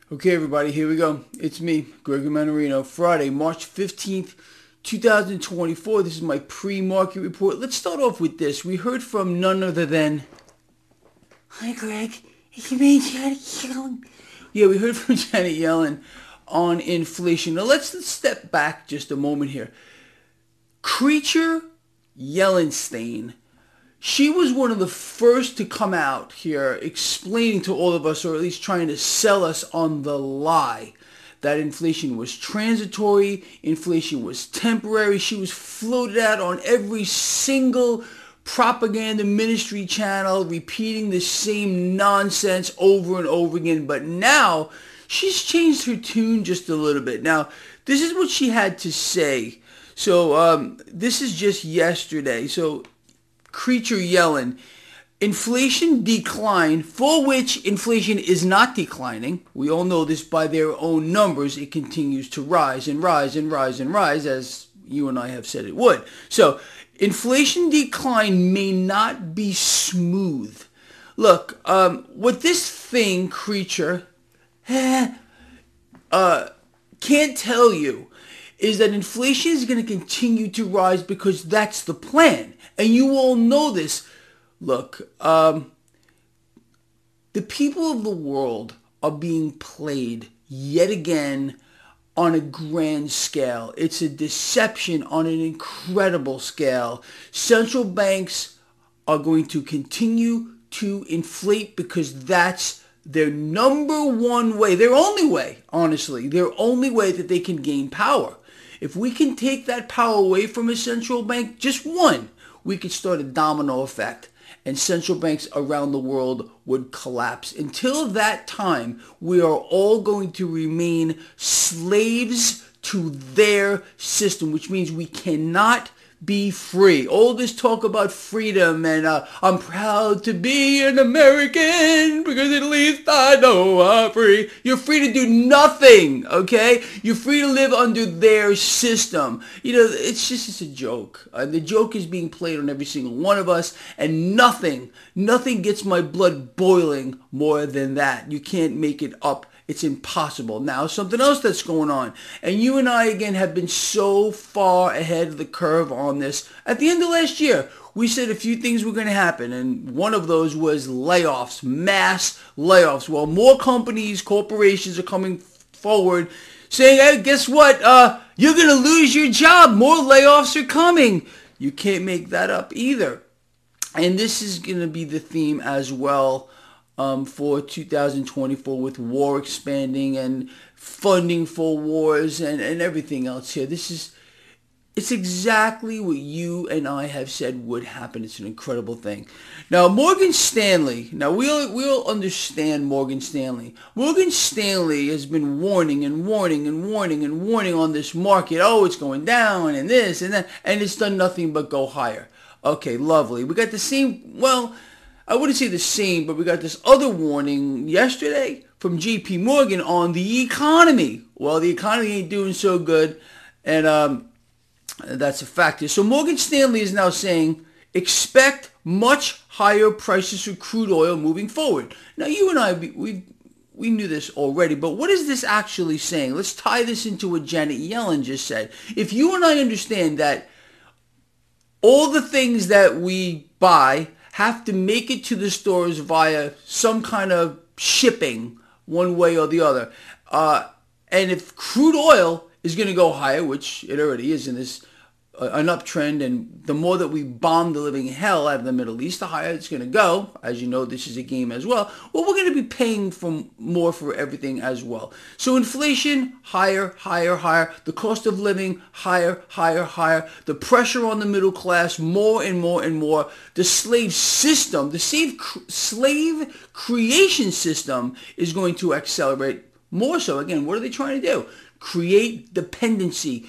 Okay, everybody, here we go. It's me, Gregory Manarino. Friday, March 15th, 2024. This is my pre-market report. Let's start off with this. We heard from none other than... Hi, Greg. It's me, Janet Yellen. Yeah, we heard from Janet Yellen on inflation. Now, let's step back just a moment here. Creature Yellenstein. She was one of the first to come out here explaining to all of us, or at least trying to sell us on the lie that inflation was transitory, inflation was temporary. She was floated out on every single propaganda ministry channel, repeating the same nonsense over and over again. But now she's changed her tune just a little bit. Now, this is what she had to say. So this is just yesterday. So Creature Yellen, inflation decline, for which inflation is not declining. We all know this by their own numbers. It continues to rise and rise and rise and rise, as you and I have said it would. So inflation decline may not be smooth. Look, what this thing, Creature, can't tell you is that inflation is going to continue to rise because that's the plan. And you all know this. Look, the people of the world are being played yet again on a grand scale. It's a deception on an incredible scale. Central banks are going to continue to inflate because that's their number one way, their only way, honestly, their only way that they can gain power. If we can take that power away from a central bank, just one, we could start a domino effect and central banks around the world would collapse. Until that time, we are all going to remain slaves to their system, which means we cannot be free. All this talk about freedom and I'm proud to be an American because at least I know I'm free. You're free to do nothing, okay? You're free to live under their system. You know, it's a joke. The joke is being played on every single one of us, and nothing gets my blood boiling more than that. You can't make it up. It's impossible. Now, something else that's going on. And you and I, again, have been so far ahead of the curve on this. At the end of last year, we said a few things were going to happen. And one of those was layoffs, mass layoffs. Well, more companies, corporations are coming forward saying, hey, guess what? You're going to lose your job. More layoffs are coming. You can't make that up either. And this is going to be the theme as well. For 2024 with war expanding and funding for wars and everything else here. It's exactly what you and I have said would happen. It's an incredible thing. Now, Morgan Stanley. Now, we'll understand Morgan Stanley. Morgan Stanley has been warning and warning and warning and warning on this market. Oh, it's going down and this and that. And it's done nothing but go higher. Okay, lovely. We got the same, well, I wouldn't say the same, but we got this other warning yesterday from JP Morgan on the economy. Well, the economy ain't doing so good, and that's a factor. So Morgan Stanley is now saying, expect much higher prices for crude oil moving forward. Now, you and I, we knew this already, but what is this actually saying? Let's tie this into what Janet Yellen just said. If you and I understand that all the things that we buy have to make it to the stores via some kind of shipping one way or the other. And if crude oil is going to go higher, which it already is in this an uptrend, and the more that we bomb the living hell out of the Middle East, the higher it's going to go. As you know, this is a game as well. Well, we're going to be paying for more for everything as well. So inflation, higher, higher, higher. The cost of living, higher, higher, higher. The pressure on the middle class, more and more and more. The slave system, the slave creation system is going to accelerate more so. Again, what are they trying to do? Create dependency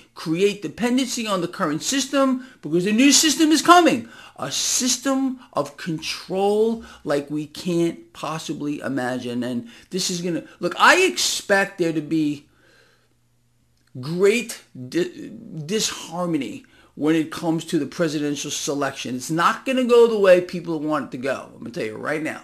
on the current system because the new system is coming. A system of control like we can't possibly imagine. And this is going to, look, I expect there to be great disharmony when it comes to the presidential selection. It's not going to go the way people want it to go. I'm going to tell you right now.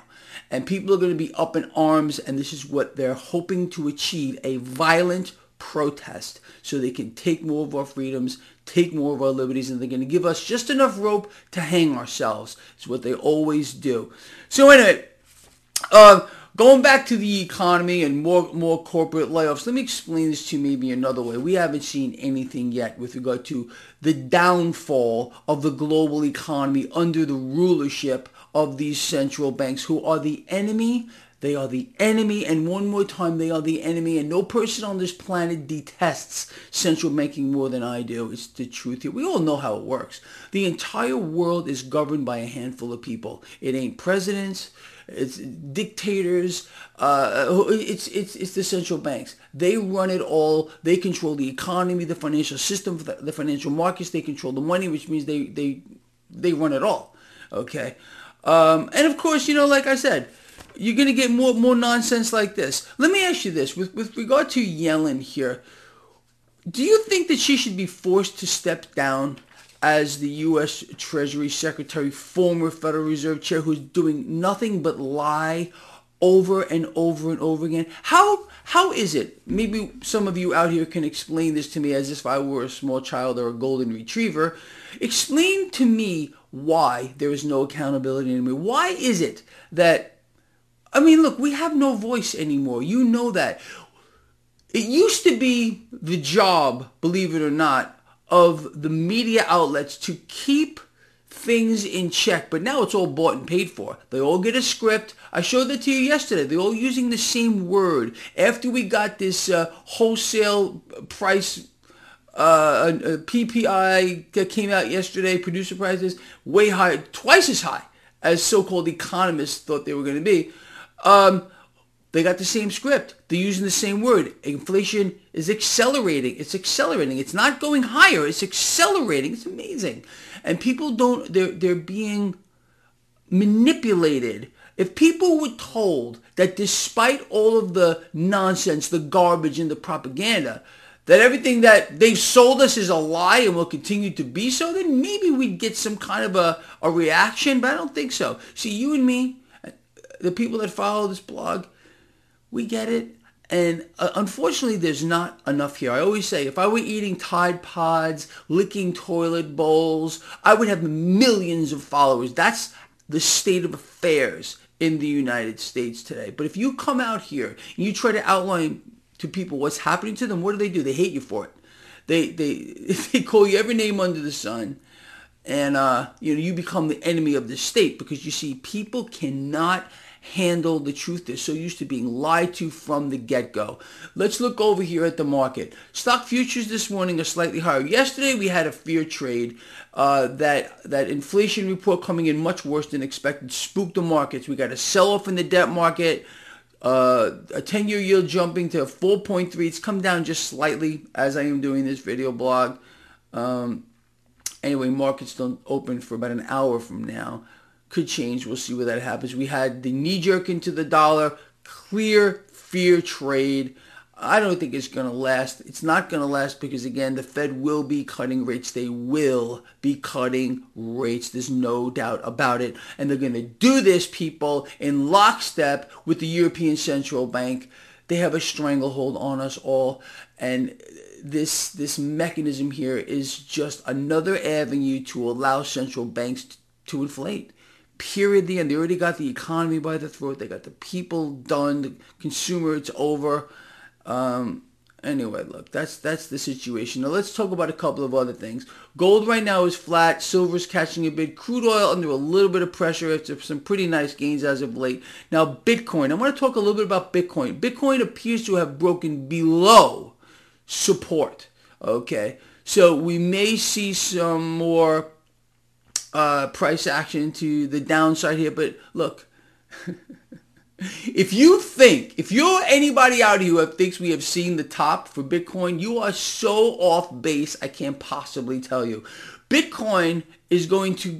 And people are going to be up in arms, and this is what they're hoping to achieve, a violent protest, so they can take more of our freedoms, take more of our liberties, and they're going to give us just enough rope to hang ourselves. It's what they always do. So anyway, going back to the economy and more corporate layoffs, let me explain this to you maybe another way. We haven't seen anything yet with regard to the downfall of the global economy under the rulership of these central banks, who are the enemy. They are the enemy, and one more time, they are the enemy, and no person on this planet detests central banking more than I do. It's the truth here. We all know how it works. The entire world is governed by a handful of people. It ain't presidents. It's dictators. It's the central banks. They run it all. They control the economy, the financial system, the financial markets. They control the money, which means they run it all. Okay, and of course, like I said, you're going to get more nonsense like this. Let me ask you this. With regard to Yellen here, do you think that she should be forced to step down as the U.S. Treasury Secretary, former Federal Reserve Chair, who's doing nothing but lie over and over and over again? How is it? Maybe some of you out here can explain this to me as if I were a small child or a golden retriever. Explain to me why there is no accountability anymore. Why is it that, look, we have no voice anymore. You know that. It used to be the job, believe it or not, of the media outlets to keep things in check, but now it's all bought and paid for. They all get a script. I showed that to you yesterday. They're all using the same word. After we got this wholesale price PPI that came out yesterday, producer prices, way high, twice as high as so-called economists thought they were going to be. They got the same script. They're using the same word. Inflation is accelerating. It's accelerating. It's not going higher. It's accelerating. It's amazing. And people they're being manipulated. If people were told that despite all of the nonsense, the garbage, and the propaganda, that everything that they've sold us is a lie and will continue to be so, then maybe we'd get some kind of a reaction, but I don't think so. See, you and me, the people that follow this blog, we get it. And unfortunately, there's not enough here. I always say, if I were eating Tide Pods, licking toilet bowls, I would have millions of followers. That's the state of affairs in the United States today. But if you come out here and you try to outline to people what's happening to them, what do? They hate you for it. They call you every name under the sun. And you become the enemy of the state, because you see, people cannot handle the truth. They're so used to being lied to from the get-go. Let's look over here at the market. Stock futures this morning are slightly higher. Yesterday we had a fear trade. That inflation report coming in much worse than expected spooked the markets. We got a sell-off in the debt market. A 10-year yield jumping to 4.3. It's come down just slightly as I am doing this video blog. Anyway, markets don't open for about an hour from now. Could change. We'll see where that happens. We had the knee-jerk into the dollar. Clear fear trade. I don't think it's going to last. It's not going to last because, again, the Fed will be cutting rates. They will be cutting rates. There's no doubt about it. And they're going to do this, people, in lockstep with the European Central Bank. They have a stranglehold on us all. And this mechanism here is just another avenue to allow central banks to inflate. Period. The end. They already got the economy by the throat. They got the people done. The consumer, it's over. Anyway, look, that's the situation. Now let's talk about a couple of other things. Gold right now is flat. Silver's catching a bit. Crude oil under a little bit of pressure after some pretty nice gains as of late. Now Bitcoin. I want to talk a little bit about Bitcoin. Bitcoin appears to have broken below support. Okay, so we may see some more price action to the downside here, but look, if you're anybody out here who thinks we have seen the top for Bitcoin, you are so off base, I can't possibly tell you. Bitcoin is going to,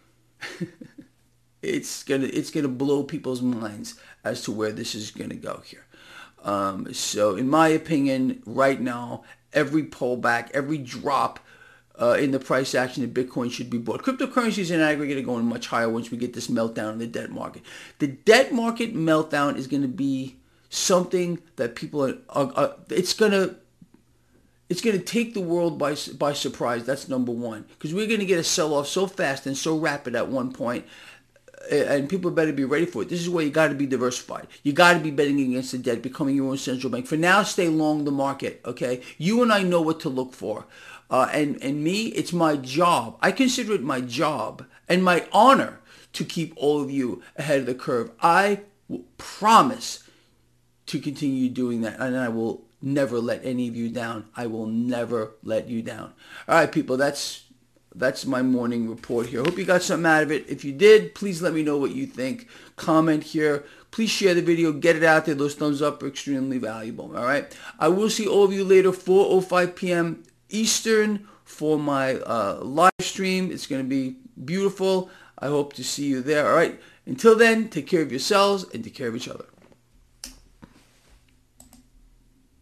it's gonna blow people's minds as to where this is gonna go here. So in my opinion, right now, every pullback, every drop in the price action that Bitcoin should be bought. Cryptocurrencies in aggregate are going much higher once we get this meltdown in the debt market. The debt market meltdown is going to be something that people it's going to take the world by surprise. That's number one, because we're going to get a sell-off so fast and so rapid at one point, and people better be ready for it. This is where you got to be diversified. You got to be betting against the debt, becoming your own central bank. For now, stay long the market, okay? You and I know what to look for. And me, it's my job. I consider it my job and my honor to keep all of you ahead of the curve. I promise to continue doing that, and I will never let any of you down. I will never let you down. All right, people, that's my morning report here. Hope you got something out of it. If you did, please let me know what you think. Comment here. Please share the video. Get it out there. Those thumbs up are extremely valuable. All right. I will see all of you later, 4:05 p.m. Eastern, for my live stream. It's going to be beautiful. I hope to see you there. All right. Until then, take care of yourselves and take care of each other.